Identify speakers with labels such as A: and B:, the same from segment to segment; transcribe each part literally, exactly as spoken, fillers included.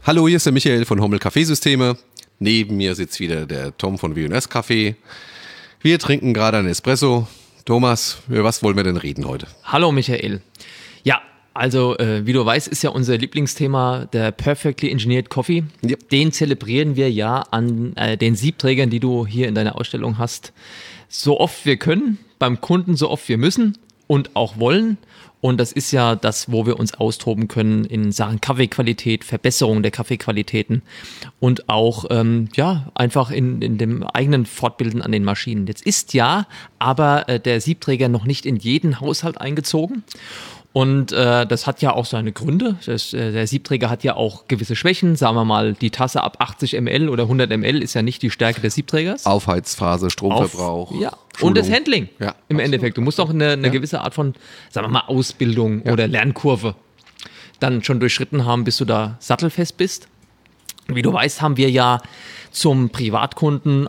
A: Hallo, hier ist der Michael von Hommel Kaffeesysteme. Neben mir sitzt wieder der Tom von W und S Kaffee. Wir trinken gerade einen Espresso. Thomas, über was wollen wir denn reden heute?
B: Hallo Michael. Ja, also äh, wie du weißt, ist ja unser Lieblingsthema der Perfectly Engineered Coffee. Yep. Den zelebrieren wir ja an äh, den Siebträgern, die du hier in deiner Ausstellung hast, so oft wir können, beim Kunden so oft wir müssen und auch wollen. Und das ist ja das, wo wir uns austoben können in Sachen Kaffeequalität, Verbesserung der Kaffeequalitäten und auch ähm, ja einfach in, in dem eigenen Fortbilden an den Maschinen. Jetzt ist ja aber äh, der Siebträger noch nicht in jeden Haushalt eingezogen. Und äh, das hat ja auch seine Gründe. Das, äh, der Siebträger hat ja auch gewisse Schwächen. Sagen wir mal, die Tasse ab achtzig Milliliter oder hundert Milliliter ist ja nicht die Stärke des Siebträgers.
A: Aufheizphase, Stromverbrauch.
B: Auf, ja. Und das Handling
A: ja,
B: im
A: absolut.
B: Endeffekt. Du musst auch eine, eine
A: ja.
B: gewisse Art von, sagen wir mal, Ausbildung ja. oder Lernkurve dann schon durchschritten haben, bis du da sattelfest bist. Wie du weißt, haben wir ja zum Privatkunden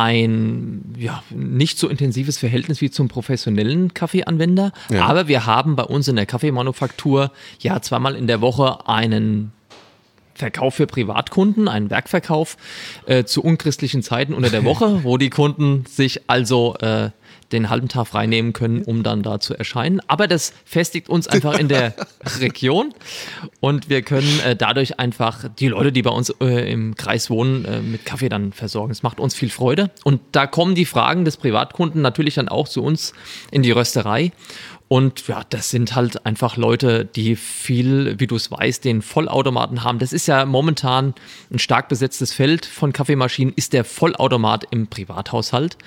B: ein ja, nicht so intensives Verhältnis wie zum professionellen Kaffeeanwender. Ja. Aber wir haben bei uns in der Kaffeemanufaktur ja zweimal in der Woche einen Verkauf für Privatkunden, einen Werkverkauf äh, zu unchristlichen Zeiten unter der Woche, wo die Kunden sich also äh, den halben Tag freinehmen können, um dann da zu erscheinen. Aber das festigt uns einfach in der Region und wir können äh, dadurch einfach die Leute, die bei uns äh, im Kreis wohnen, äh, mit Kaffee dann versorgen. Es macht uns viel Freude und da kommen die Fragen des Privatkunden natürlich dann auch zu uns in die Rösterei. Und ja, das sind halt einfach Leute, die viel, wie du es weißt, den Vollautomaten haben. Das ist ja momentan ein stark besetztes Feld von Kaffeemaschinen, ist der Vollautomat im Privathaushalt.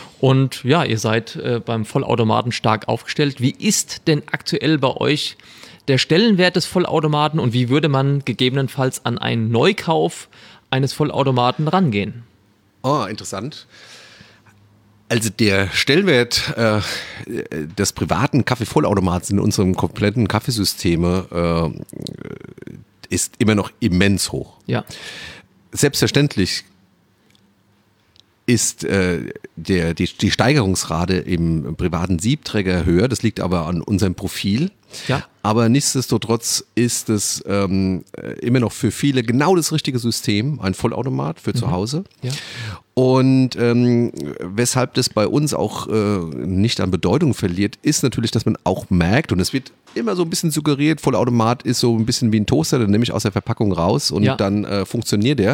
B: Und ja, ihr seid äh, beim Vollautomaten stark aufgestellt. Wie ist denn aktuell bei euch der Stellenwert des Vollautomaten und wie würde man gegebenenfalls an einen Neukauf eines Vollautomaten rangehen?
A: Oh, interessant. Also der Stellenwert äh, des privaten Kaffeevollautomats in unserem kompletten Kaffeesysteme äh, ist immer noch immens hoch.
B: Ja.
A: Selbstverständlich ist äh, der, die, die Steigerungsrate im privaten Siebträger höher. Das liegt aber an unserem Profil.
B: Ja.
A: Aber nichtsdestotrotz ist es ähm, immer noch für viele genau das richtige System, ein Vollautomat für mhm. zu Hause.
B: Ja.
A: Und ähm, weshalb das bei uns auch äh, nicht an Bedeutung verliert, ist natürlich, dass man auch merkt, und es wird immer so ein bisschen suggeriert, Vollautomat ist so ein bisschen wie ein Toaster, den nehme ich aus der Verpackung raus und ja. dann äh, funktioniert der.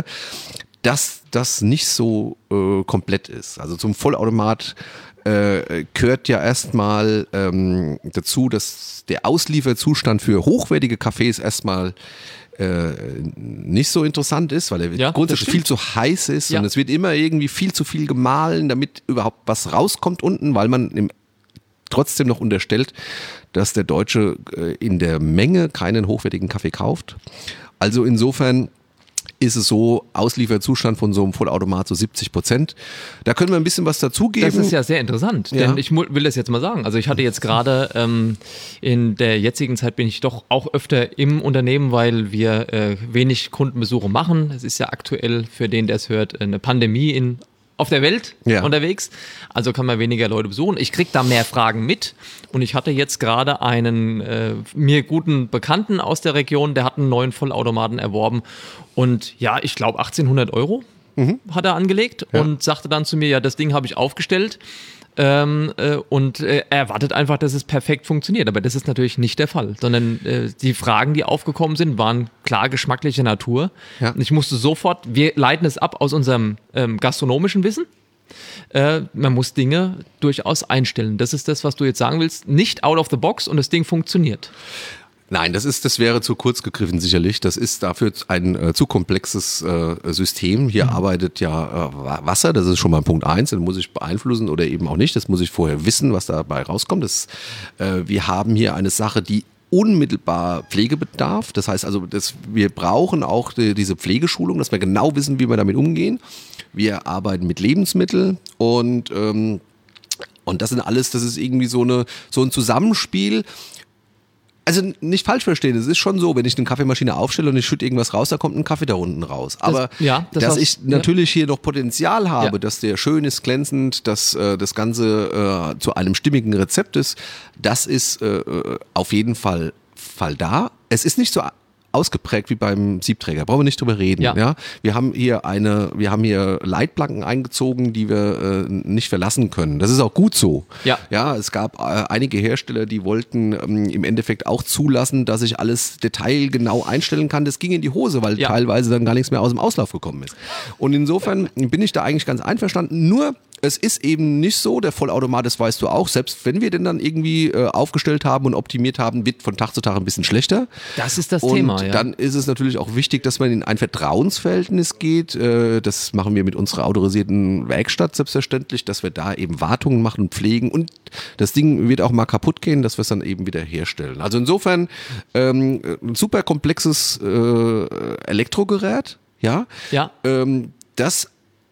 A: Dass das nicht so äh, komplett ist. Also zum Vollautomat äh, gehört ja erstmal ähm, dazu, dass der Auslieferzustand für hochwertige Kaffees erstmal äh, nicht so interessant ist, weil er
B: ja,
A: grundsätzlich viel zu heiß ist ja. und es wird immer irgendwie viel zu viel gemahlen, damit überhaupt was rauskommt unten, weil man im, trotzdem noch unterstellt, dass der Deutsche äh, in der Menge keinen hochwertigen Kaffee kauft. Also insofern ist es so, Auslieferzustand von so einem Vollautomat so siebzig Prozent. Da können wir ein bisschen was dazugeben.
B: Das ist ja sehr interessant,
A: ja.
B: denn ich will das jetzt mal sagen. Also ich hatte jetzt gerade ähm, in der jetzigen Zeit bin ich doch auch öfter im Unternehmen, weil wir äh, wenig Kundenbesuche machen. Es ist ja aktuell, für den, der es hört, eine Pandemie in auf der Welt ja. unterwegs, also kann man weniger Leute besuchen. Ich kriege da mehr Fragen mit und ich hatte jetzt gerade einen äh, mir guten Bekannten aus der Region, der hat einen neuen Vollautomaten erworben und ja, ich glaube achtzehnhundert Euro mhm. hat er angelegt ja. und sagte dann zu mir, ja, das Ding habe ich aufgestellt ähm, äh, und äh, er erwartet einfach, dass es perfekt funktioniert, aber das ist natürlich nicht der Fall, sondern äh, die Fragen, die aufgekommen sind, waren klar geschmacklicher Natur ja. und ich musste sofort, wir leiten es ab aus unserem ähm, gastronomischen Wissen, äh, man muss Dinge durchaus einstellen, das ist das, was du jetzt sagen willst, nicht out of the box und das Ding funktioniert.
A: Nein, das ist, das wäre zu kurz gegriffen sicherlich. Das ist dafür ein äh, zu komplexes äh, System. Hier mhm. arbeitet ja äh, Wasser, das ist schon mal Punkt eins, den muss ich beeinflussen oder eben auch nicht. Das muss ich vorher wissen, was dabei rauskommt. Das, äh, wir haben hier eine Sache, die unmittelbar Pflegebedarf. Das heißt also, dass wir brauchen auch die, diese Pflegeschulung, dass wir genau wissen, wie wir damit umgehen. Wir arbeiten mit Lebensmitteln und ähm, und das sind alles, das ist irgendwie so eine so ein Zusammenspiel. Also nicht falsch verstehen, es ist schon so, wenn ich eine Kaffeemaschine aufstelle und ich schütte irgendwas raus, da kommt ein Kaffee da unten raus. Aber
B: das, ja, das
A: dass ich natürlich ja. hier noch Potenzial habe,
B: ja.
A: dass der schön ist, glänzend, dass äh, das Ganze äh, zu einem stimmigen Rezept ist, das ist äh, auf jeden Fall, Fall da. Es ist nicht so ausgeprägt wie beim Siebträger. Brauchen wir nicht drüber reden.
B: Ja.
A: Ja? Wir haben hier eine, wir haben hier Leitplanken eingezogen, die wir äh, nicht verlassen können. Das ist auch gut so.
B: Ja.
A: Ja, es gab äh, einige Hersteller, die wollten ähm, im Endeffekt auch zulassen, dass ich alles detailgenau einstellen kann. Das ging in die Hose, weil
B: Ja.
A: teilweise dann gar nichts mehr aus dem Auslauf gekommen ist. Und insofern bin ich da eigentlich ganz einverstanden. Nur es ist eben nicht so, der Vollautomat, das weißt du auch, selbst wenn wir den dann irgendwie äh, aufgestellt haben und optimiert haben, wird von Tag zu Tag ein bisschen schlechter.
B: Das ist das
A: Und
B: Thema, ja.
A: dann ist es natürlich auch wichtig, dass man in ein Vertrauensverhältnis geht. Äh, das machen wir mit unserer autorisierten Werkstatt selbstverständlich, dass wir da eben Wartungen machen und pflegen. Und das Ding wird auch mal kaputt gehen, dass wir es dann eben wieder herstellen. Also insofern ähm, ein super komplexes äh, Elektrogerät, ja.
B: Ja.
A: Ähm, das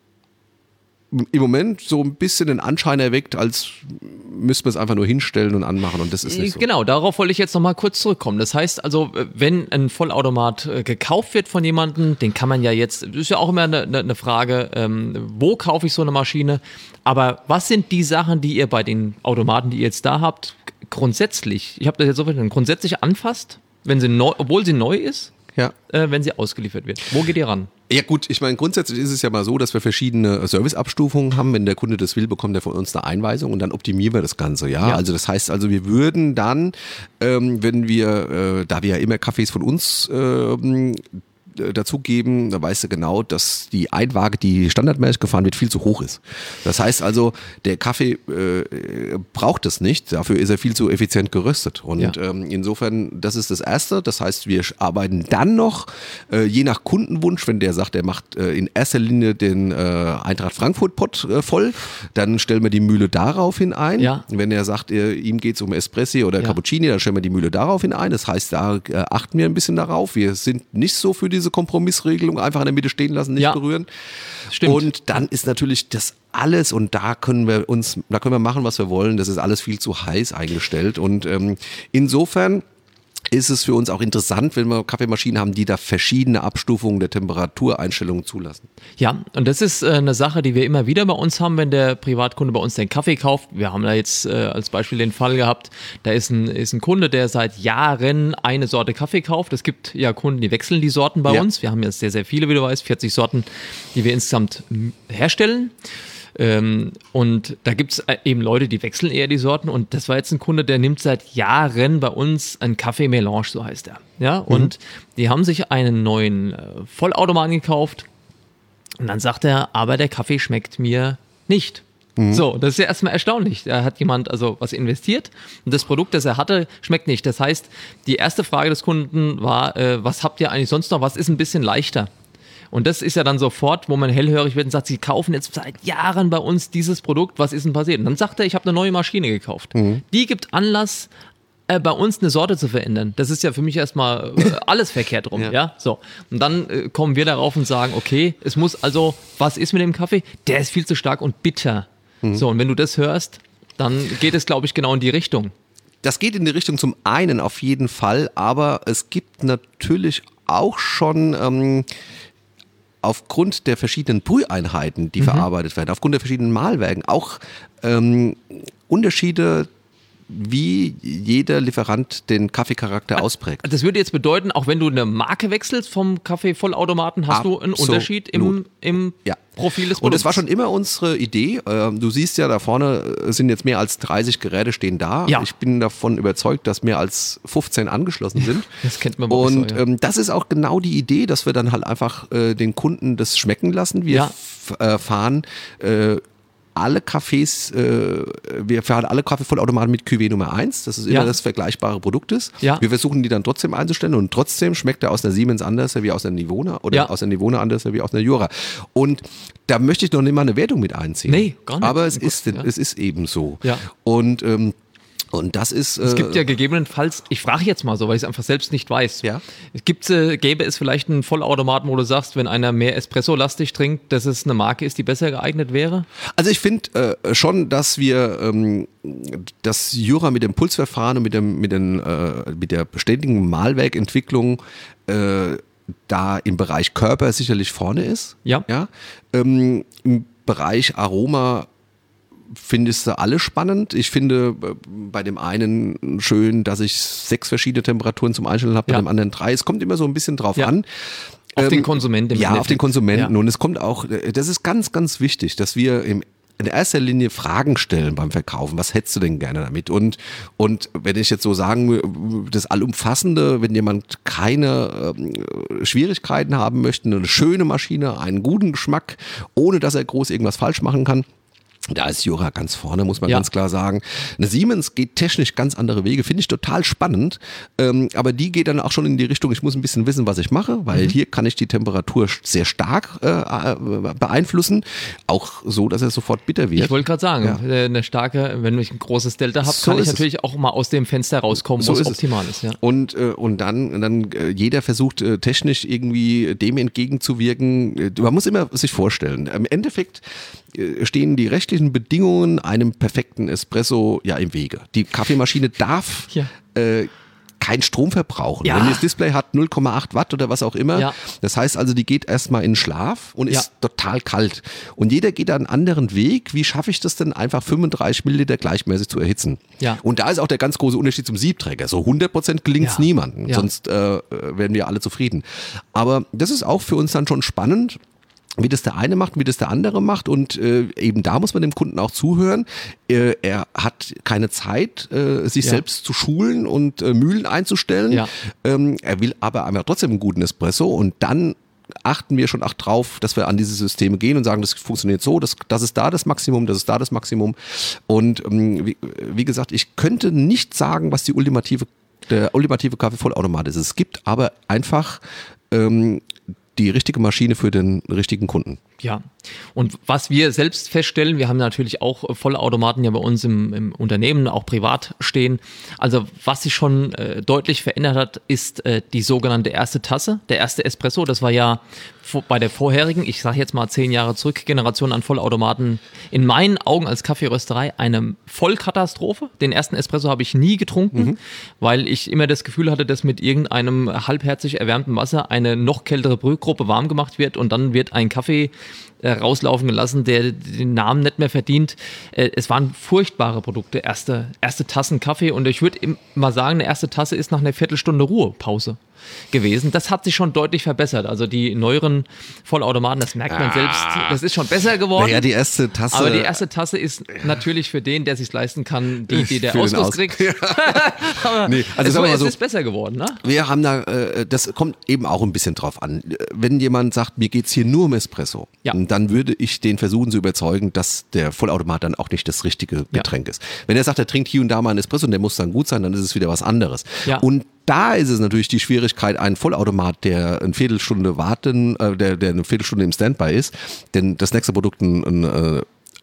A: im Moment so ein bisschen den Anschein erweckt, als müssten wir es einfach nur hinstellen und anmachen und das ist nicht so.
B: Genau, darauf wollte ich jetzt nochmal kurz zurückkommen. Das heißt also, wenn ein Vollautomat äh, gekauft wird von jemandem, den kann man ja jetzt, das ist ja auch immer eine, eine Frage, ähm, wo kaufe ich so eine Maschine, aber was sind die Sachen, die ihr bei den Automaten, die ihr jetzt da habt, grundsätzlich, ich habe das jetzt so verstanden, grundsätzlich anfasst, wenn sie neu, obwohl sie neu ist,
A: Ja.
B: äh, wenn sie ausgeliefert wird? Wo geht ihr ran?
A: Ja gut, ich meine, grundsätzlich ist es ja mal so, dass wir verschiedene Serviceabstufungen haben. Wenn der Kunde das will, bekommt er von uns eine Einweisung und dann optimieren wir das Ganze, ja.
B: Ja.
A: Also das heißt also, wir würden dann, ähm, wenn wir, äh, da wir ja immer Kaffees von uns ähm, dazugeben, da weißt du genau, dass die Einwaage, die standardmäßig gefahren wird, viel zu hoch ist. Das heißt also, der Kaffee äh, braucht es nicht, dafür ist er viel zu effizient geröstet. Und
B: Ja.
A: ähm, insofern, das ist das Erste. Das heißt, wir arbeiten dann noch, äh, je nach Kundenwunsch, wenn der sagt, er macht äh, in erster Linie den äh, Eintracht Frankfurt-Pot äh, voll, dann stellen wir die Mühle daraufhin ein.
B: Ja.
A: Wenn er sagt, äh, ihm geht es um Espresso oder
B: Ja.
A: Cappuccini, dann stellen wir die Mühle daraufhin ein. Das heißt, da äh, achten wir ein bisschen darauf. Wir sind nicht so für diese Kompromissregelung, einfach in der Mitte stehen lassen, nicht
B: Ja.
A: berühren.
B: Stimmt.
A: Und dann ist natürlich das alles, und da können wir uns, da können wir machen, was wir wollen. Das ist alles viel zu heiß eingestellt. Und ähm, insofern ist es für uns auch interessant, wenn wir Kaffeemaschinen haben, die da verschiedene Abstufungen der Temperatureinstellungen zulassen.
B: Ja, und das ist äh, eine Sache, die wir immer wieder bei uns haben, wenn der Privatkunde bei uns den Kaffee kauft. Wir haben da jetzt äh, als Beispiel den Fall gehabt, da ist ein, ist ein Kunde, der seit Jahren eine Sorte Kaffee kauft. Es gibt ja Kunden, die wechseln die Sorten bei
A: Ja.
B: uns. Wir haben ja sehr, sehr viele, wie du weißt, vierzig Sorten, die wir insgesamt m, herstellen. Ähm, und da gibt es eben Leute, die wechseln eher die Sorten. Und das war jetzt ein Kunde, der nimmt seit Jahren bei uns einen Kaffee-Melange, so heißt er. Ja, und die haben sich einen neuen äh, Vollautomaten gekauft. Und dann sagt er, aber der Kaffee schmeckt mir nicht. So, das ist ja erstmal erstaunlich. Da hat jemand also was investiert und das Produkt, das er hatte, schmeckt nicht. Das heißt, die erste Frage des Kunden war, äh, was habt ihr eigentlich sonst noch? Was ist ein bisschen leichter? Und das ist ja dann sofort, wo man hellhörig wird und sagt, sie kaufen jetzt seit Jahren bei uns dieses Produkt, was ist denn passiert? Und dann sagt er, ich habe eine neue Maschine gekauft. Die gibt Anlass, äh, bei uns eine Sorte zu verändern. Das ist ja für mich erstmal äh, alles verkehrt rum.
A: Ja.
B: Ja. So. Und dann äh, kommen wir darauf und sagen, okay, es muss also, was ist mit dem Kaffee? Der ist viel zu stark und bitter. So, und wenn du das hörst, dann geht es, glaube ich, genau in die Richtung.
A: Das geht in die Richtung zum einen auf jeden Fall, aber es gibt natürlich auch schon ähm, aufgrund der verschiedenen Brüheinheiten, die verarbeitet werden, aufgrund der verschiedenen Mahlwerken, auch ähm, Unterschiede, wie jeder Lieferant den Kaffeecharakter ausprägt.
B: Das würde jetzt bedeuten, auch wenn du eine Marke wechselst vom Kaffee-Vollautomaten, hast du einen
A: Absolut.
B: Unterschied im, im
A: Ja.
B: Profil des Produkts.
A: Und es war schon immer unsere Idee. Ähm, Du siehst ja, da vorne sind jetzt mehr als dreißig Geräte stehen da.
B: Ja.
A: Ich bin davon überzeugt, dass mehr als fünfzehn angeschlossen sind.
B: Das kennt man bei uns
A: Und
B: so, ja.
A: ähm, das ist auch genau die Idee, dass wir dann halt einfach äh, den Kunden das schmecken lassen. Wir
B: Ja.
A: f- äh, fahren äh, alle Cafés, äh, wir fahren alle Kaffeevollautomaten mit Cuvée Nummer eins. Das ist immer
B: Ja.
A: das vergleichbare Produkt ist.
B: Ja.
A: Wir versuchen die dann trotzdem einzustellen und trotzdem schmeckt er aus der Siemens anders wie aus der Nivona oder
B: Ja.
A: aus der Nivona anders wie aus der Jura. Und da möchte ich noch nicht mal eine Wertung mit einziehen.
B: Nee, gar nicht.
A: Aber es,
B: Gut,
A: ist,
B: ja.
A: es ist eben so.
B: Ja.
A: Und, ähm, und das ist...
B: Es
A: äh,
B: gibt ja gegebenenfalls, ich frage jetzt mal so, weil ich es einfach selbst nicht weiß.
A: Ja.
B: Gibt, äh, gäbe es vielleicht einen Vollautomaten, wo du sagst, wenn einer mehr Espresso-lastig trinkt, dass es eine Marke ist, die besser geeignet wäre?
A: Also ich finde äh, schon, dass wir ähm, das Jura mit dem Pulsverfahren und mit, dem, mit, den, äh, mit der beständigen Mahlwerkentwicklung äh, da im Bereich Körper sicherlich vorne ist.
B: Ja.
A: Ja? Ähm, im Bereich Aroma finde ich sie alle spannend. Ich finde äh, bei dem einen schön, dass ich sechs verschiedene Temperaturen zum Einstellen habe, bei
B: Ja.
A: dem anderen drei. Es kommt immer so ein bisschen drauf
B: Ja.
A: an.
B: Auf
A: Ähm,
B: den Konsumenten. im
A: Ja, auf den
B: Endeffekt.
A: Konsumenten.
B: Ja.
A: Und es kommt auch, äh, das ist ganz, ganz wichtig, dass wir im in erster Linie Fragen stellen beim Verkaufen. Was hättest du denn gerne damit? Und, und wenn ich jetzt so sagen, das Allumfassende, wenn jemand keine äh, Schwierigkeiten haben möchte, eine schöne Maschine, einen guten Geschmack, ohne dass er groß irgendwas falsch machen kann, da ist Jura ganz vorne, muss man
B: Ja.
A: ganz klar sagen. Eine Siemens geht technisch ganz andere Wege, finde ich total spannend. Ähm, aber die geht dann auch schon in die Richtung, ich muss ein bisschen wissen, was ich mache, weil mhm. hier kann ich die Temperatur sehr stark äh, beeinflussen. Auch so, dass er sofort bitter wird.
B: Ich wollte gerade sagen,
A: Ja.
B: eine starke, wenn ich ein großes Delta habe,
A: So
B: kann ich
A: ist es.
B: natürlich auch mal aus dem Fenster rauskommen,
A: So
B: wo es
A: ist es.
B: optimal ist. Ja.
A: Und, äh, und dann, dann äh, jeder versucht äh, technisch irgendwie dem entgegenzuwirken. Äh, Man muss immer sich vorstellen, im Endeffekt äh, stehen die rechtlichen Bedingungen einem perfekten Espresso ja im Wege. Die Kaffeemaschine darf
B: Ja.
A: äh, kein Strom verbrauchen.
B: Ja.
A: Wenn das Display hat null Komma acht Watt oder was auch immer,
B: Ja.
A: das heißt also, die geht erstmal in Schlaf und ist
B: Ja.
A: total kalt. Und jeder geht da einen anderen Weg. Wie schaffe ich das denn, einfach fünfunddreißig Milliliter gleichmäßig zu erhitzen?
B: Ja.
A: Und da ist auch der ganz große Unterschied zum Siebträger. So hundert Prozent gelingt es
B: Ja.
A: niemandem,
B: Ja.
A: sonst äh, werden wir alle zufrieden. Aber das ist auch für uns dann schon spannend, wie das der eine macht, wie das der andere macht, und äh, eben da muss man dem Kunden auch zuhören. Äh, er hat keine Zeit, äh, sich
B: Ja.
A: selbst zu schulen und äh, Mühlen einzustellen.
B: Ja.
A: Ähm, er will aber einfach trotzdem einen guten Espresso, und dann achten wir schon auch drauf, dass wir an diese Systeme gehen und sagen, das funktioniert so, das, das ist da das Maximum, das ist da das Maximum. Und ähm, wie, wie gesagt, ich könnte nicht sagen, was die ultimative, der ultimative Kaffeevollautomat ist. Es gibt aber einfach ähm, die richtige Maschine für den richtigen Kunden.
B: Ja, und was wir selbst feststellen, wir haben natürlich auch Vollautomaten ja bei uns im, im Unternehmen, auch privat stehen. Also was sich schon äh, deutlich verändert hat, ist äh, die sogenannte erste Tasse, der erste Espresso. Das war ja vor, bei der vorherigen, ich sage jetzt mal zehn Jahre zurück, Generation an Vollautomaten in meinen Augen als Kaffeerösterei eine Vollkatastrophe. Den ersten Espresso habe ich nie getrunken, mhm. weil ich immer das Gefühl hatte, dass mit irgendeinem halbherzig erwärmten Wasser eine noch kältere Brühgruppe warm gemacht wird und dann wird ein Kaffee äh, rauslaufen gelassen, der den Namen nicht mehr verdient. Äh, es waren furchtbare Produkte, erste, erste Tassen Kaffee, und ich würde mal sagen, eine erste Tasse ist nach einer Viertelstunde Ruhepause gewesen. Das hat sich schon deutlich verbessert. Also die neueren Vollautomaten, das merkt man ah. selbst, das ist schon besser geworden.
A: Naja, die erste Tasse.
B: Aber die erste Tasse ist natürlich für den, der es sich leisten kann, die, die der Ausguss
A: Aus.
B: kriegt.
A: Ja.
B: Aber
A: nee, also
B: es,
A: sagen wir mal
B: es
A: so,
B: ist besser geworden, ne?
A: Wir haben da, äh, das kommt eben auch ein bisschen drauf an. Wenn jemand sagt, mir geht's hier nur um Espresso,
B: ja.
A: dann würde ich den versuchen zu überzeugen, dass der Vollautomat dann auch nicht das richtige Getränk ja. ist. Wenn er sagt, er trinkt hier und da mal einen Espresso und der muss dann gut sein, dann ist es wieder was anderes.
B: Ja.
A: Und da ist es natürlich die Schwierigkeit, einen Vollautomat, der eine Viertelstunde warten, äh, der, der eine Viertelstunde im Standby ist, denn das nächste Produkt ein, ein,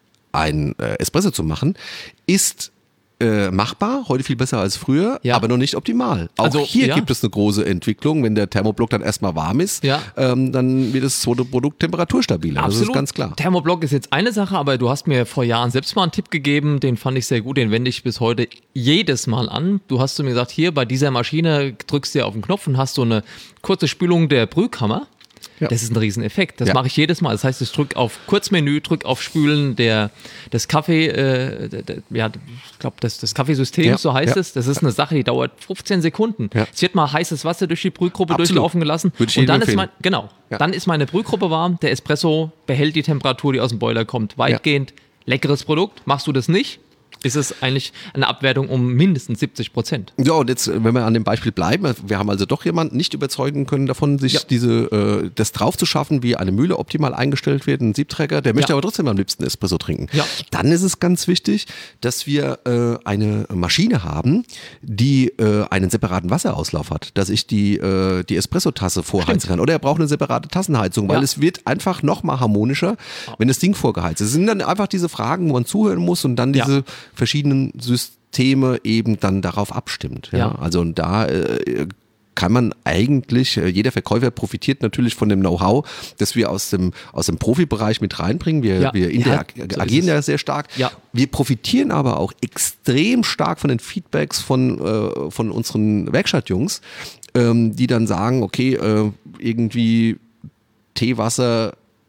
A: ein Espresso zu machen, ist äh, machbar, heute viel besser als früher, ja. aber noch nicht optimal. Auch
B: also,
A: hier
B: ja.
A: gibt es eine große Entwicklung. Wenn der Thermoblock dann erstmal warm ist,
B: ja.
A: ähm, dann wird das zweite Produkt temperaturstabiler.
B: Absolut.
A: Das ist ganz klar.
B: Thermoblock ist jetzt eine Sache, aber du hast mir vor Jahren selbst mal einen Tipp gegeben, den fand ich sehr gut, den wende ich bis heute jedes Mal an. Du hast zu mir gesagt, hier bei dieser Maschine drückst du ja auf den Knopf und hast so eine kurze Spülung der Brühkammer. Ja. Das ist ein Rieseneffekt. Das ja. mache ich jedes Mal. Das heißt, ich drücke auf Kurzmenü, drücke auf Spülen der, des Kaffee, äh, der, der, ja, ich glaube, das, das Kaffeesystems, ja. so heißt ja. es. Das ist eine Sache, die dauert fünfzehn Sekunden. Ja. Es wird mal heißes Wasser durch die Brühgruppe Absolut. durchlaufen gelassen.
A: Würde ich
B: und dann
A: empfehlen.
B: ist mein, genau, ja. dann ist meine Brühgruppe warm. Der Espresso behält die Temperatur, die aus dem Boiler kommt, weitgehend. Ja. Leckeres Produkt. Machst du das nicht? Ist es eigentlich eine Abwertung um mindestens siebzig Prozent.
A: Ja, und jetzt, wenn wir an dem Beispiel bleiben, wir haben also doch jemanden nicht überzeugen können davon, sich ja. diese, äh, das drauf zu schaffen, wie eine Mühle optimal eingestellt wird, ein Siebträger, der möchte ja. aber trotzdem am liebsten Espresso trinken. Ja. Dann ist es ganz wichtig, dass wir äh, eine Maschine haben, die äh, einen separaten Wasserauslauf hat, dass ich die, äh, die Espresso-Tasse vorheizen Stimmt. kann. Oder er braucht eine separate Tassenheizung, weil ja. es wird einfach noch mal harmonischer, wenn das Ding vorgeheizt ist. Es sind dann einfach diese Fragen, wo man zuhören muss und dann diese ja. verschiedenen Systeme eben dann darauf abstimmt. Ja? Ja. Also und da äh, kann man eigentlich, äh, jeder Verkäufer profitiert natürlich von dem Know-how, das wir aus dem, aus dem Profibereich mit reinbringen. Wir, ja. wir interagieren ja, so ja sehr stark. Ja. Wir profitieren aber auch extrem stark von den Feedbacks von, äh, von unseren Werkstattjungs, ähm, die dann sagen, okay, äh, irgendwie Teewasser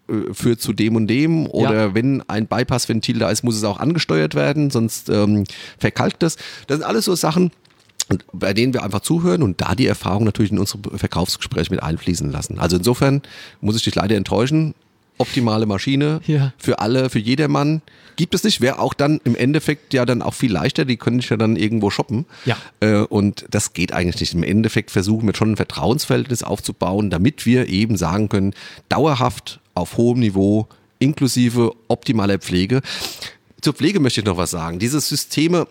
A: äh, führt zu dem und dem oder
B: Ja.
A: wenn ein Bypassventil da ist, muss es auch angesteuert werden, sonst ähm, verkalkt das. Das sind alles so Sachen, und bei denen wir einfach zuhören und da die Erfahrung natürlich in unsere Verkaufsgespräche mit einfließen lassen. Also insofern muss ich dich leider enttäuschen. Optimale Maschine
B: Ja.
A: für alle, für jedermann gibt es nicht. Wäre auch dann im Endeffekt ja dann auch viel leichter. Die können sich ja dann irgendwo shoppen.
B: Ja.
A: Äh, und das geht eigentlich nicht. Im Endeffekt versuchen wir schon ein Vertrauensverhältnis aufzubauen, damit wir eben sagen können, dauerhaft auf hohem Niveau, inklusive optimaler Pflege. Zur Pflege möchte ich noch was sagen. Diese Systeme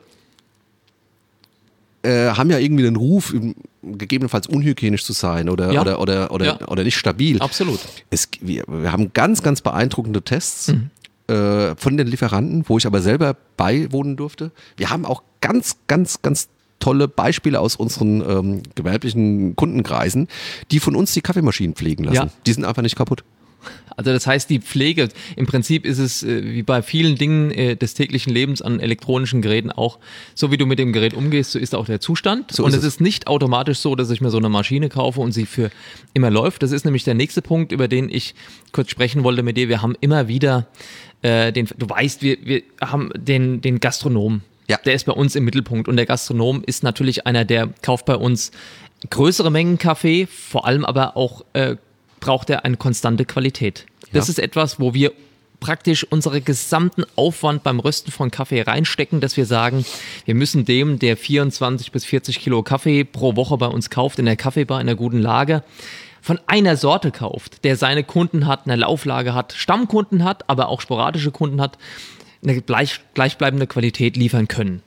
A: Äh, haben ja irgendwie den Ruf, gegebenenfalls unhygienisch zu sein oder,
B: Ja.
A: oder, oder, oder,
B: Ja.
A: oder nicht stabil.
B: Absolut.
A: Es, wir, wir haben ganz, ganz beeindruckende Tests mhm. äh, von den Lieferanten, wo ich aber selber beiwohnen durfte. Wir haben auch ganz, ganz, ganz tolle Beispiele aus unseren ähm, gewerblichen Kundenkreisen, die von uns die Kaffeemaschinen pflegen lassen.
B: Ja.
A: Die sind einfach nicht kaputt.
B: Also das heißt, die Pflege, im Prinzip ist es äh, wie bei vielen Dingen äh, des täglichen Lebens an elektronischen Geräten auch, so wie du mit dem Gerät umgehst, so ist auch der Zustand.
A: So
B: und
A: ist
B: es
A: es.
B: ist nicht automatisch so, dass ich mir so eine Maschine kaufe und sie für immer läuft. Das ist nämlich der nächste Punkt, über den ich kurz sprechen wollte mit dir. Wir haben immer wieder äh, den, du weißt, wir, wir haben den, den Gastronom.
A: Ja.
B: Der ist bei uns im Mittelpunkt und der Gastronom ist natürlich einer, der kauft bei uns größere Mengen Kaffee, vor allem aber auch äh, braucht er eine konstante Qualität. Das
A: Ja.
B: ist etwas, wo wir praktisch unseren gesamten Aufwand beim Rösten von Kaffee reinstecken, dass wir sagen, wir müssen dem, der vierundzwanzig bis vierzig Kilo Kaffee pro Woche bei uns kauft, in der Kaffeebar, in einer guten Lage, von einer Sorte kauft, der seine Kunden hat, eine Lauflage hat, Stammkunden hat, aber auch sporadische Kunden hat, eine gleich, gleichbleibende Qualität liefern können.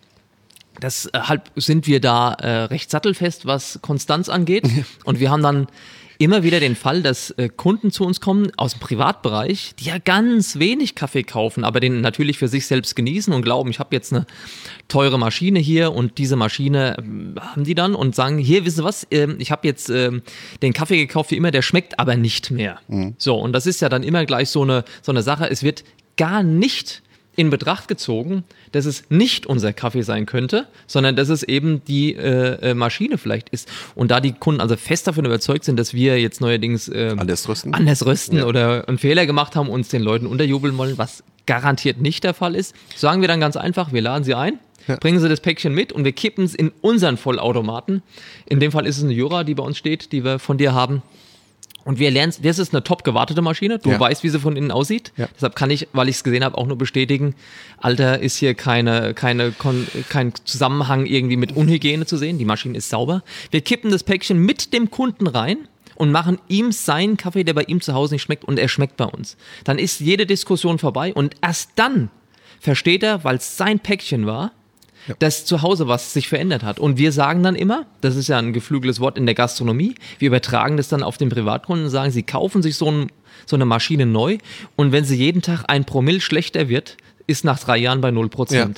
B: Deshalb sind wir da äh, recht sattelfest, was Konstanz angeht. Und wir haben dann immer wieder den Fall, dass äh, Kunden zu uns kommen aus dem Privatbereich, die ja ganz wenig Kaffee kaufen, aber den natürlich für sich selbst genießen und glauben, ich habe jetzt eine teure Maschine hier und diese Maschine ähm, haben die dann und sagen, hier, wisst ihr was, ähm, ich habe jetzt ähm, den Kaffee gekauft wie immer, der schmeckt aber nicht mehr. Mhm. So, und das ist ja dann immer gleich so eine, so eine Sache, es wird gar nicht in Betracht gezogen, dass es nicht unser Kaffee sein könnte, sondern dass es eben die äh, Maschine vielleicht ist. Und da die Kunden also fest davon überzeugt sind, dass wir jetzt neuerdings äh,
A: Anders rösten?
B: anders rösten
A: Ja.
B: oder einen Fehler gemacht haben, uns den Leuten unterjubeln wollen, was garantiert nicht der Fall ist, sagen wir dann ganz einfach, wir laden sie ein,
A: Ja.
B: bringen sie das Päckchen mit und wir kippen es in unseren Vollautomaten. In dem Fall ist es eine Jura, die bei uns steht, die wir von dir haben. Und wir lernen, das ist eine top gewartete Maschine. Du
A: Ja.
B: weißt, wie sie von innen aussieht.
A: Ja.
B: Deshalb kann ich, weil ich es gesehen habe, auch nur bestätigen, Alter, ist hier keine, keine, Kon- kein Zusammenhang irgendwie mit Unhygiene zu sehen. Die Maschine ist sauber. Wir kippen das Päckchen mit dem Kunden rein und machen ihm seinen Kaffee, der bei ihm zu Hause nicht schmeckt, und er schmeckt bei uns. Dann ist jede Diskussion vorbei und erst dann versteht er, weil es sein Päckchen war,
A: Ja.
B: dass zu Hause was sich verändert hat. Und wir sagen dann immer, das ist ja ein geflügeltes Wort in der Gastronomie, wir übertragen das dann auf den Privatkunden und sagen, sie kaufen sich so, ein, so eine Maschine neu und wenn sie jeden Tag ein Promille schlechter wird, ist nach drei Jahren bei null Prozent.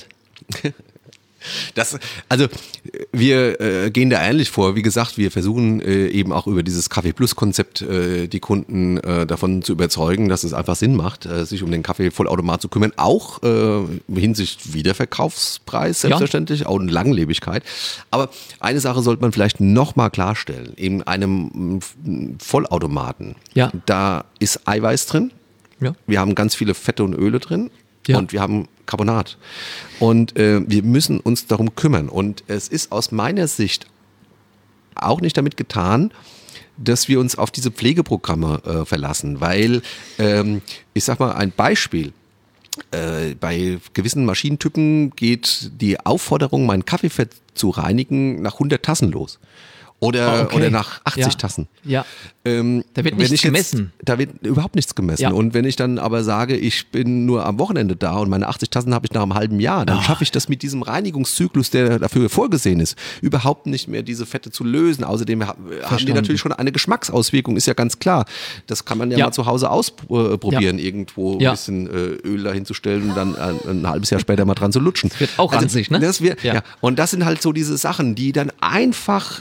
A: Das, also wir äh, gehen da ähnlich vor. Wie gesagt, wir versuchen äh, eben auch über dieses Kaffee Plus Konzept äh, die Kunden äh, davon zu überzeugen, dass es einfach Sinn macht, äh, sich um den Kaffee Vollautomat zu kümmern. Auch äh, hinsichtlich Wiederverkaufspreis selbstverständlich, ja. Auch in Langlebigkeit. Aber eine Sache sollte man vielleicht nochmal klarstellen. In einem m, Vollautomaten,
B: Ja.
A: da ist Eiweiß drin.
B: Ja.
A: Wir haben ganz viele Fette und Öle drin.
B: Ja.
A: Und wir haben Carbonat. Und äh, wir müssen uns darum kümmern. Und es ist aus meiner Sicht auch nicht damit getan, dass wir uns auf diese Pflegeprogramme äh, verlassen. Weil, ähm, ich sag mal, ein Beispiel. Äh, bei gewissen Maschinentypen geht die Aufforderung, meinen Kaffeefett zu reinigen, nach hundert Tassen los. Oder,
B: Ah, okay.
A: oder nach achtzig
B: Ja.
A: Tassen.
B: Ja.
A: Ähm,
B: Da wird
A: wenn
B: nichts
A: ich jetzt,
B: gemessen.
A: Da wird überhaupt nichts gemessen.
B: Ja.
A: Und wenn ich dann aber sage, ich bin nur am Wochenende da und meine achtzig Tassen habe ich nach einem halben Jahr, dann
B: Ah.
A: schaffe ich das mit diesem Reinigungszyklus, der dafür vorgesehen ist, überhaupt nicht mehr diese Fette zu lösen. Außerdem ha- haben die
B: Verstanden.
A: natürlich schon eine Geschmacksauswirkung, ist ja ganz klar. Das kann man ja,
B: Ja.
A: mal zu Hause ausprobieren, irgendwo
B: Ja.
A: ein bisschen äh, Öl dahin zu stellen und dann ein, ein halbes Jahr später mal dran zu lutschen.
B: wird auch ranzig, ne?
A: Das wird,
B: Ja.
A: ja. Und das sind halt so diese Sachen, die dann einfach äh,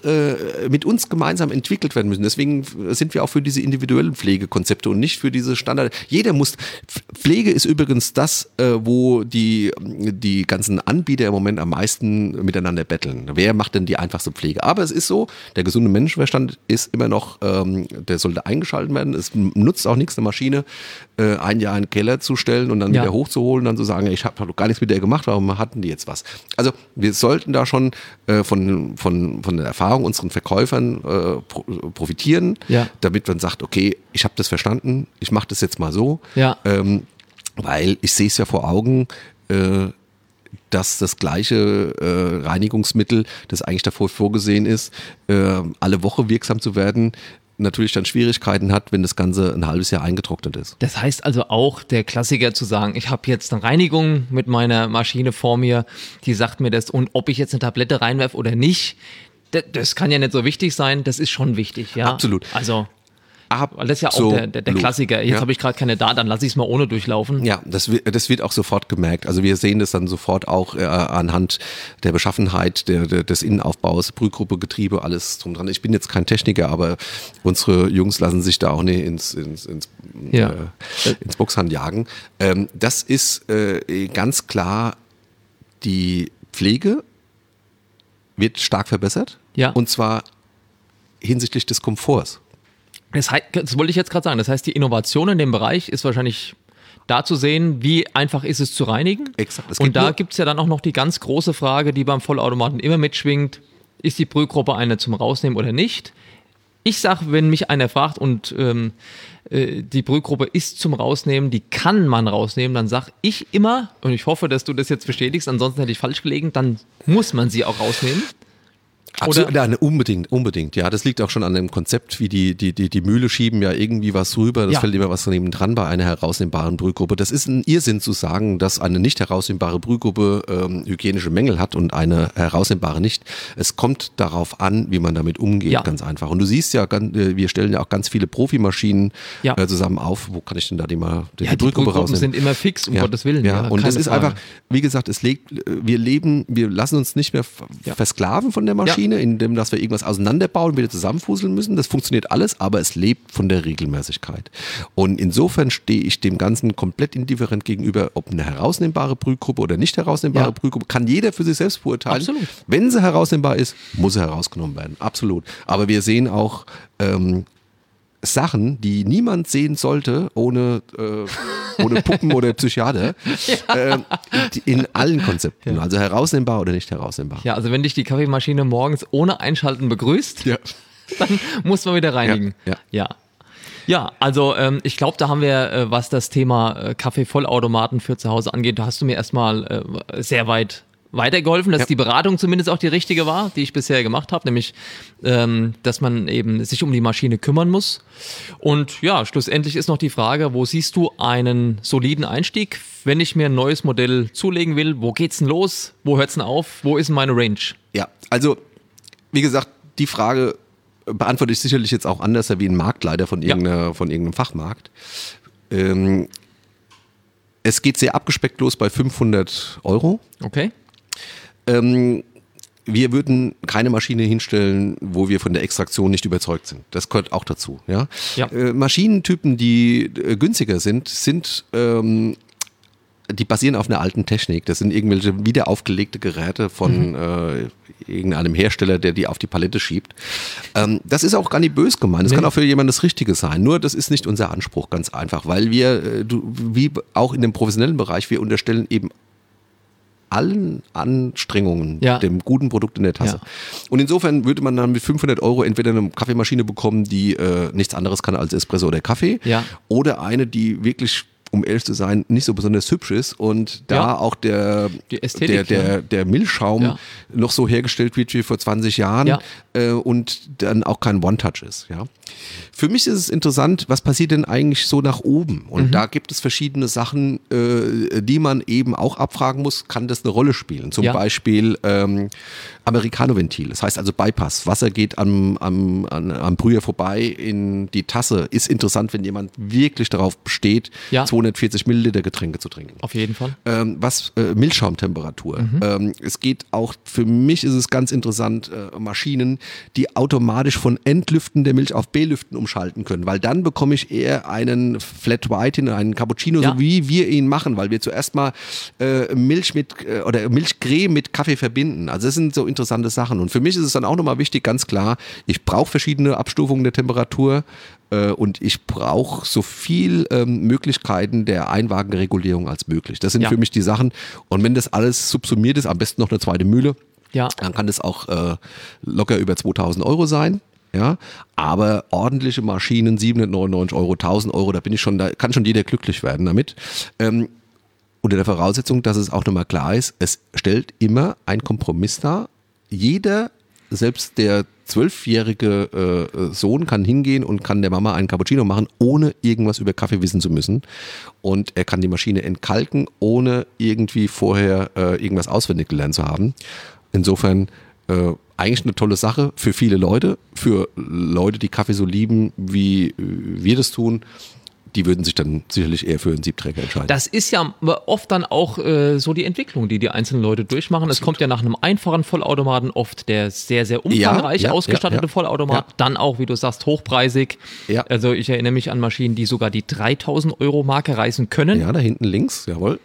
A: äh, mit uns gemeinsam entwickelt werden müssen. Deswegen sind wir auch für diese individuellen Pflegekonzepte und nicht für diese Standard. Jeder muss, Pflege ist übrigens das, äh, wo die, die ganzen Anbieter im Moment am meisten miteinander betteln. Wer macht denn die einfachste Pflege? Aber es ist so, der gesunde Menschenverstand ist immer noch, ähm, der sollte eingeschaltet werden. Es nutzt auch nichts, eine Maschine äh, ein Jahr in den Keller zu stellen und dann ja. wieder hochzuholen und dann zu sagen, ich habe doch gar nichts mit der gemacht, warum hatten die jetzt was? Also wir sollten da schon äh, von, von, von der Erfahrung unseren Verkäufern äh, pro, profitieren, ja. damit man sagt, okay, ich habe das verstanden, ich mache das jetzt mal so,
B: ja.
A: ähm, weil ich sehe es ja vor Augen, äh, dass das gleiche äh, Reinigungsmittel, das eigentlich davor vorgesehen ist, äh, alle Woche wirksam zu werden, natürlich dann Schwierigkeiten hat, wenn das Ganze ein halbes Jahr eingetrocknet ist.
B: Das heißt also auch, der Klassiker zu sagen, ich habe jetzt eine Reinigung mit meiner Maschine vor mir, die sagt mir das, und ob ich jetzt eine Tablette reinwerfe oder nicht, das, das kann ja nicht so wichtig sein, das ist schon wichtig. Ja?
A: Absolut.
B: Also Weil das ist ja auch der, der, der Klassiker. Jetzt
A: ja.
B: habe ich gerade keine da, dann lasse ich es mal ohne durchlaufen.
A: Ja, das wird, das wird auch sofort gemerkt. Also wir sehen das dann sofort auch äh, anhand der Beschaffenheit der, der, des Innenaufbaus, Brühgruppe, Getriebe, alles drum dran. Ich bin jetzt kein Techniker, aber unsere Jungs lassen sich da auch nicht ins, ins, ins,
B: ja.
A: äh, ins Boxhand jagen. Ähm, das ist äh, ganz klar, die Pflege wird stark verbessert.
B: Ja.
A: Und zwar hinsichtlich des Komforts.
B: Das, heißt, das wollte ich jetzt gerade sagen. Das heißt, die Innovation in dem Bereich ist wahrscheinlich da zu sehen, wie einfach ist es zu reinigen.
A: Exakt.
B: Und da gibt es ja dann auch noch die ganz große Frage, die beim Vollautomaten immer mitschwingt. Ist die Brühgruppe eine zum Rausnehmen oder nicht? Ich sage, wenn mich einer fragt und ähm, äh, die Brühgruppe ist zum Rausnehmen, die kann man rausnehmen, dann sage ich immer, und ich hoffe, dass du das jetzt bestätigst, ansonsten hätte ich falsch gelegen, dann muss man sie auch rausnehmen.
A: Absolut, nein, unbedingt, unbedingt. Ja, das liegt auch schon an dem Konzept, wie die, die, die, die Mühle schieben ja irgendwie was rüber. Das
B: ja.
A: fällt immer was daneben dran bei einer herausnehmbaren Brühgruppe. Das ist ein Irrsinn zu sagen, dass eine nicht herausnehmbare Brühgruppe ähm, hygienische Mängel hat und eine herausnehmbare nicht. Es kommt darauf an, wie man damit umgeht, ja. ganz einfach. Und du siehst ja, wir stellen ja auch ganz viele Profimaschinen ja. äh, zusammen auf. Wo kann ich denn da die mal die,
B: ja,
A: die Brühgruppe
B: Brühgruppen
A: rausnehmen?
B: sind immer fix, um
A: ja.
B: Gottes Willen.
A: Ja,
B: ja
A: und das ist
B: Frage.
A: einfach, wie gesagt, es legt, wir leben, wir lassen uns nicht mehr ja. versklaven von der Maschine, ja. indem dass wir irgendwas auseinanderbauen und wieder zusammenfuseln müssen. Das funktioniert alles, aber es lebt von der Regelmäßigkeit. Und insofern stehe ich dem Ganzen komplett indifferent gegenüber, ob eine herausnehmbare Brühgruppe oder nicht herausnehmbare ja. Brühgruppe, kann jeder für sich selbst beurteilen.
B: Absolut.
A: Wenn sie herausnehmbar ist, muss sie herausgenommen werden. Absolut. Aber wir sehen auch ähm, Sachen, die niemand sehen sollte, ohne, äh, ohne Puppen oder Psychiater, ja. äh, in allen Konzepten. Ja. Also herausnehmbar oder nicht herausnehmbar.
B: Ja, also wenn dich die Kaffeemaschine morgens ohne Einschalten begrüßt, ja. dann muss man wieder reinigen.
A: Ja, ja.
B: ja. Ja, also ähm, ich glaube, da haben wir, äh, was das Thema äh, Kaffeevollautomaten für zu Hause angeht, da hast du mir erstmal äh, sehr weit weitergeholfen, dass ja. die Beratung zumindest auch die richtige war, die ich bisher gemacht habe, nämlich, ähm, dass man eben sich um die Maschine kümmern muss. Und ja, schlussendlich ist noch die Frage, wo siehst du einen soliden Einstieg, wenn ich mir ein neues Modell zulegen will? Wo geht's denn los? Wo hört's denn auf? Wo ist denn meine Range?
A: Ja, also wie gesagt, die Frage beantworte ich sicherlich jetzt auch anders wie ein Marktleiter von, irgendeiner, ja. von irgendeinem Fachmarkt. Ähm, es geht sehr abgespeckt los bei fünfhundert Euro.
B: Okay.
A: Ähm, wir würden keine Maschine hinstellen, wo wir von der Extraktion nicht überzeugt sind. Das gehört auch dazu. Ja?
B: Ja.
A: Äh, Maschinentypen, die äh, günstiger sind, sind ähm, die basieren auf einer alten Technik. Das sind irgendwelche wieder aufgelegte Geräte von mhm. äh, irgendeinem Hersteller, der die auf die Palette schiebt. Ähm, das ist auch gar nicht böse gemeint. Das nee. kann auch für jemanden das Richtige sein. Nur das ist nicht unser Anspruch, ganz einfach. Weil wir, äh, du, wie auch in dem professionellen Bereich, wir unterstellen eben allen Anstrengungen
B: ja.
A: dem guten Produkt in der Tasse.
B: Ja.
A: Und insofern würde man dann mit fünfhundert Euro entweder eine Kaffeemaschine bekommen, die äh, nichts anderes kann als Espresso oder Kaffee,
B: ja.
A: oder eine, die wirklich, um ehrlich zu sein, nicht so besonders hübsch ist und da ja. auch der,
B: die Ästhetik,
A: der, der,
B: ja.
A: der Milchschaum
B: ja.
A: noch so hergestellt wird wie vor zwanzig Jahren
B: ja.
A: äh, und dann auch kein One-Touch ist. Ja. Für mich ist es interessant, was passiert denn eigentlich so nach oben? Und mhm. da gibt es verschiedene Sachen, äh, die man eben auch abfragen muss, kann das eine Rolle spielen? Zum
B: ja.
A: Beispiel ähm, Americano-Ventil, das heißt also Bypass. Wasser geht am, am, am, am Brüher vorbei in die Tasse. Ist interessant, wenn jemand wirklich darauf besteht,
B: ja.
A: zweihundertvierzig Milliliter Getränke zu trinken.
B: Auf jeden Fall.
A: Ähm, was äh, Milchschaumtemperatur. Mhm. Ähm, es geht auch, für mich ist es ganz interessant, äh, Maschinen, die automatisch von Entlüften der Milch auf B-Lüften umschalten können, weil dann bekomme ich eher einen Flat White hin, einen Cappuccino,
B: Ja.
A: so wie wir ihn machen, weil wir zuerst mal äh, Milch mit äh, oder Milchcreme mit Kaffee verbinden. Also das sind so interessante Sachen. Und für mich ist es dann auch nochmal wichtig, ganz klar, ich brauche verschiedene Abstufungen der Temperatur. Und ich brauche so viel ähm, Möglichkeiten der Einwagenregulierung als möglich. Das sind
B: Ja.
A: für mich die Sachen. Und wenn das alles subsumiert ist, am besten noch eine zweite Mühle,
B: Ja.
A: dann kann das auch äh, locker über zweitausend Euro sein. Ja, aber ordentliche Maschinen, siebenhundertneunundneunzig Euro, tausend Euro, da bin ich schon, da kann schon jeder glücklich werden damit. Ähm, unter der Voraussetzung, dass es auch nochmal klar ist, es stellt immer ein Kompromiss dar. Jeder, selbst der zwölfjährige äh, Sohn kann hingehen und kann der Mama einen Cappuccino machen, ohne irgendwas über Kaffee wissen zu müssen. Und er kann die Maschine entkalken, ohne irgendwie vorher äh, irgendwas auswendig gelernt zu haben. Insofern äh, eigentlich eine tolle Sache für viele Leute, für Leute, die Kaffee so lieben, wie äh, wir das tun. Die würden sich dann sicherlich eher für einen Siebträger entscheiden.
B: Das ist ja oft dann auch äh, so die Entwicklung, die die einzelnen Leute durchmachen. Es kommt ja nach einem einfachen Vollautomaten oft der sehr, sehr umfangreich
A: Ja, ja,
B: ausgestattete
A: ja, ja.
B: Vollautomat.
A: Ja.
B: Dann auch, wie du sagst, hochpreisig.
A: Ja.
B: Also ich erinnere mich an Maschinen, die sogar die dreitausend Euro Marke reißen können.
A: Ja, da hinten links, jawohl.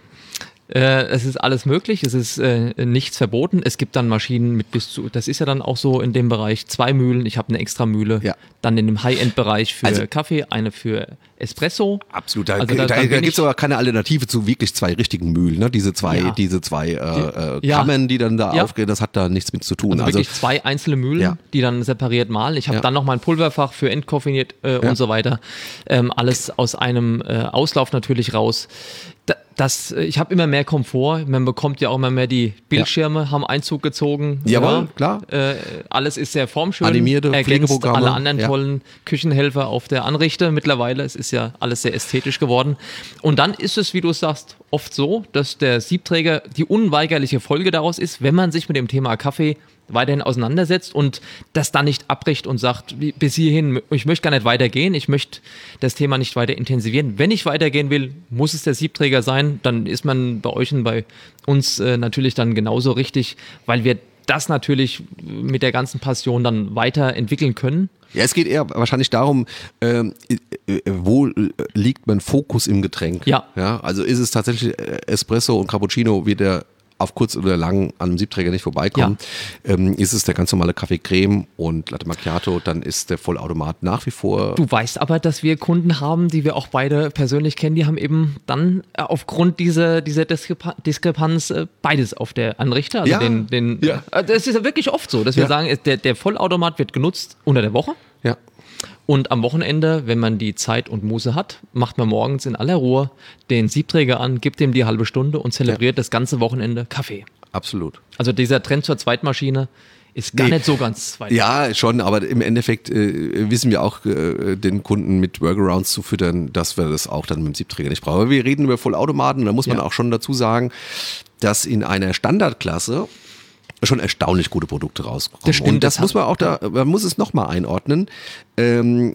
B: Äh, es ist alles möglich, es ist äh, nichts verboten. Es gibt dann Maschinen mit bis zu, das ist ja dann auch so in dem Bereich, zwei Mühlen. Ich habe eine extra Mühle.
A: Ja.
B: Dann in dem High-End-Bereich für
A: Also-
B: Kaffee, eine für Espresso.
A: Absolut, da,
B: Also
A: da,
B: da-
A: da,
B: da bin
A: gibt es
B: ich-
A: aber keine Alternative zu wirklich zwei richtigen Mühlen. Ne? Diese zwei,
B: Ja.
A: diese zwei äh, äh,
B: Ja.
A: Kammern, die dann da
B: Ja.
A: aufgehen, das hat da nichts mit zu tun.
B: Also,
A: Also,
B: wirklich zwei einzelne Mühlen,
A: Ja.
B: die dann separiert mahlen. Ich habe
A: Ja.
B: dann noch mal ein Pulverfach für entkoffiniert äh,
A: Ja.
B: und so weiter. Ähm, alles aus einem äh, Auslauf natürlich raus. Da, das, äh, ich habe immer mehr Komfort. Man bekommt ja auch immer mehr die Bildschirme, haben Einzug gezogen.
A: Jawohl, klar.
B: Äh, alles ist sehr formschön.
A: Animierte
B: ergänzt
A: Pflegeprogramme.
B: alle anderen
A: Ja.
B: tollen Küchenhelfer auf der Anrichte mittlerweile. Es ist ja alles sehr ästhetisch geworden. Und dann ist es, wie du sagst, oft so, dass der Siebträger die unweigerliche Folge daraus ist, wenn man sich mit dem Thema Kaffee weiterhin auseinandersetzt und das dann nicht abbricht und sagt, wie- bis hierhin, ich möchte gar nicht weitergehen, ich möchte das Thema nicht weiter intensivieren. Wenn ich weitergehen will, muss es der Siebträger sein, dann ist man bei euch und bei uns äh, natürlich dann genauso richtig, weil wir das natürlich mit der ganzen Passion dann weiterentwickeln können.
A: ja, es geht eher wahrscheinlich darum, ähm, äh, äh, wo äh, liegt mein Fokus im Getränk?
B: Ja.
A: Ja, also ist es tatsächlich äh, Espresso und Cappuccino, wie der auf kurz oder lang an einem Siebträger nicht vorbeikommen. Ähm, ist es der ganz normale Kaffee Creme und Latte Macchiato, dann ist der Vollautomat nach wie vor.
B: Du weißt aber, dass wir Kunden haben, die wir auch beide persönlich kennen, die haben eben dann äh, aufgrund dieser, dieser Diskrepa- Diskrepanz äh, beides auf der Anrichte. Also
A: Ja,
B: den, den,
A: ja.
B: äh, das ist ja wirklich oft so, dass wir
A: Ja.
B: sagen, es- der, der Vollautomat wird genutzt unter der Woche.
A: Ja.
B: Und am Wochenende, wenn man die Zeit und Muße hat, macht man morgens in aller Ruhe den Siebträger an, gibt ihm die halbe Stunde und zelebriert das ganze Wochenende Kaffee.
A: Absolut.
B: Also dieser Trend zur Zweitmaschine ist gar
A: Nee.
B: nicht so ganz weit.
A: Ja, schon, aber im Endeffekt äh, wissen wir auch, äh, den Kunden mit Workarounds zu füttern, dass wir das auch dann mit dem Siebträger nicht brauchen. Aber wir reden über Vollautomaten, da muss man
B: Ja.
A: auch schon dazu sagen, dass in einer Standardklasse schon erstaunlich gute Produkte rauskommen.
B: Das stimmt,
A: Und das
B: das
A: muss man auch da, man muss es nochmal einordnen, ähm,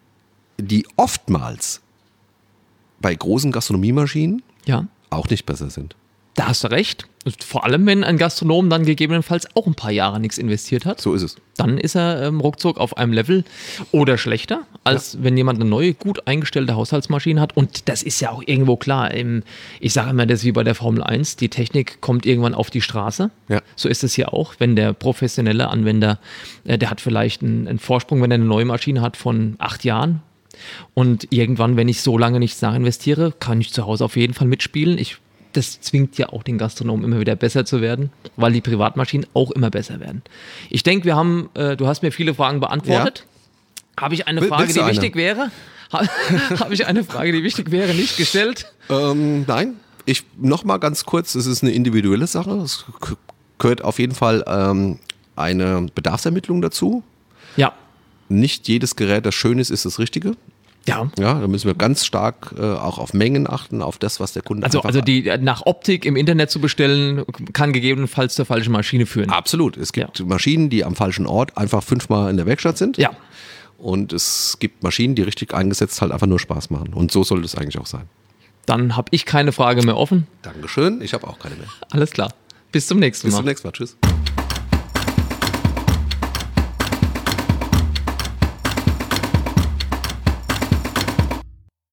A: die oftmals bei großen Gastronomiemaschinen
B: Ja.
A: auch nicht besser sind.
B: Da hast du recht. Und vor allem, wenn ein Gastronom dann gegebenenfalls auch ein paar Jahre nichts investiert hat,
A: So ist es.
B: dann ist er ähm, ruckzuck auf einem Level oder schlechter, als wenn jemand eine neue, gut eingestellte Haushaltsmaschine hat. Und das ist ja auch irgendwo klar. Im, ich sage immer, das ist wie bei der Formel eins. Die Technik kommt irgendwann auf die Straße.
A: Ja.
B: So ist es hier auch. Wenn der professionelle Anwender, äh, der hat vielleicht einen, einen Vorsprung, wenn er eine neue Maschine hat von acht Jahren. Und irgendwann, wenn ich so lange nichts nachinvestiere, kann ich zu Hause auf jeden Fall mitspielen. Ich Das zwingt ja auch den Gastronomen immer wieder besser zu werden, weil die Privatmaschinen auch immer besser werden. Ich denke, wir haben, äh, du hast mir viele Fragen beantwortet. Habe ich eine
A: Will-
B: Frage,
A: willst
B: die
A: du eine?
B: wichtig wäre? Ha- Habe ich eine Frage, die wichtig wäre, nicht gestellt?
A: Ähm, nein, ich noch mal ganz kurz, es ist eine individuelle Sache. Es k- gehört auf jeden Fall ähm, eine Bedarfsermittlung dazu.
B: Ja.
A: Nicht jedes Gerät, das schön ist, ist das Richtige.
B: Ja.
A: Ja, da müssen wir ganz stark äh, auch auf Mengen achten, auf das, was der Kunde
B: Also,
A: einfach
B: also die nach Optik im Internet zu bestellen, kann gegebenenfalls zur falschen Maschine führen.
A: Absolut. Es gibt Maschinen, die am falschen Ort einfach fünfmal in der Werkstatt sind.
B: Ja.
A: Und es gibt Maschinen, die richtig eingesetzt halt einfach nur Spaß machen. Und so sollte es eigentlich auch sein.
B: Dann habe ich keine Frage mehr offen.
A: Dankeschön, ich habe auch keine mehr.
B: Alles klar. Bis zum nächsten Mal.
A: Bis zum nächsten Mal. Tschüss.